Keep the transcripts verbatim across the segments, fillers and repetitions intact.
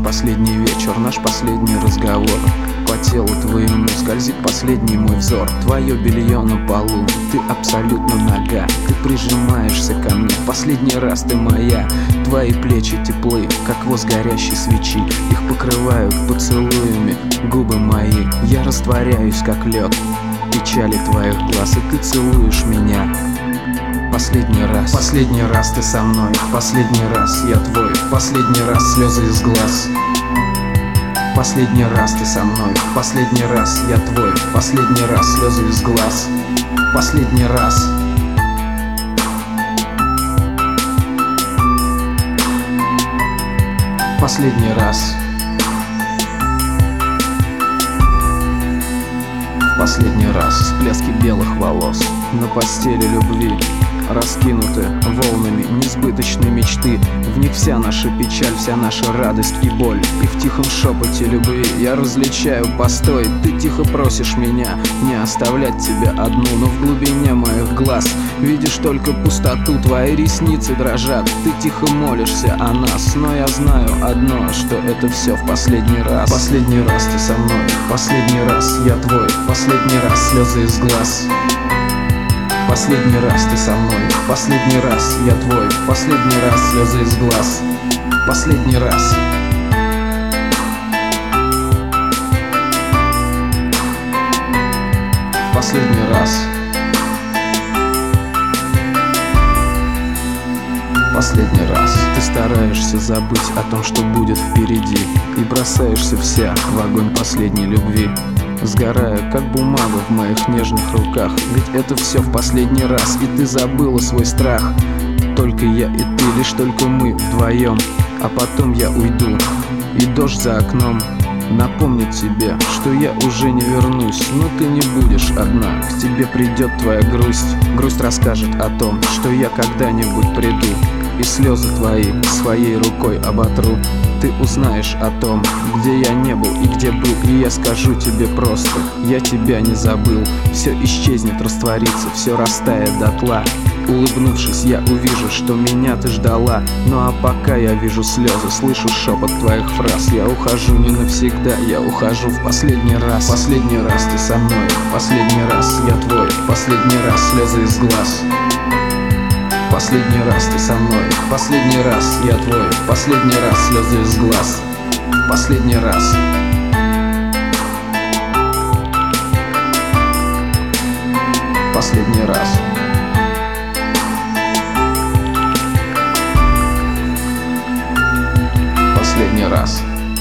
последний вечер, наш последний разговор. По телу твоему скользит последний мой взор. Твое белье на полу, ты абсолютно нага. Ты прижимаешься ко мне, последний раз ты моя. Твои плечи теплы, как воск горящей свечи. Их покрывают поцелуями губы мои. Я растворяюсь, как лед в печали твоих глаз, и ты целуешь меня. Последний раз, последний раз ты со мной, последний раз я твой, последний раз слезы из глаз. Последний раз ты со мной, последний раз я твой, последний раз слезы из глаз. Последний раз. Последний раз. Последний раз. Всплески белых волос на постели любви раскинуты волнами несбыточной мечты. В них вся наша печаль, вся наша радость и боль. И в тихом шепоте любви я различаю постой. Ты тихо просишь меня не оставлять тебя одну, но в глубине моих глаз видишь только пустоту. Твои ресницы дрожат, ты тихо молишься о нас, но я знаю одно, что это все в последний раз. Последний раз ты со мной, последний раз я твой, последний раз слезы из глаз. Последний раз ты со мной, последний раз я твой, последний раз слезы из глаз. Последний раз. Последний раз. Последний раз. Ты стараешься забыть о том, что будет впереди, и бросаешься вся в огонь последней любви, сгорая, как бумага в моих нежных руках. Ведь это все в последний раз, и ты забыла свой страх. Только я и ты, лишь только мы вдвоем. А потом я уйду, и дождь за окном напомнит тебе, что я уже не вернусь. Но ты не будешь одна, к тебе придет твоя грусть. Грусть расскажет о том, что я когда-нибудь приду, и слезы твои своей рукой оботру. Ты узнаешь о том, где я не был и где был, и я скажу тебе просто: я тебя не забыл. Все исчезнет, растворится, все растает дотла. Улыбнувшись, я увижу, что меня ты ждала. Ну а пока я вижу слезы, слышу шепот твоих фраз. Я ухожу не навсегда, я ухожу в последний раз. Последний раз ты со мной, последний раз я твой, последний раз слезы из глаз. Последний раз ты со мной, последний раз я твой, последний раз слезы из глаз. Последний раз. Последний раз. Последний раз.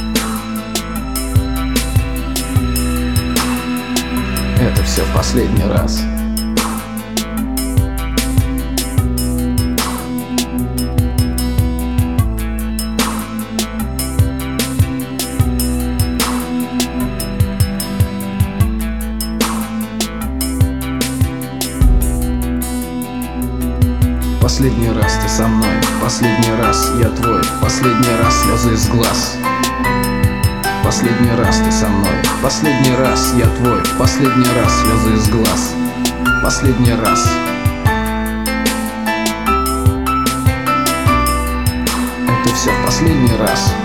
Это все в последний раз. Последний раз ты со мной, последний раз я твой, последний раз слезы из глаз. Последний раз ты со мной, последний раз я твой, последний раз слезы из глаз. Последний раз. Это все в последний раз.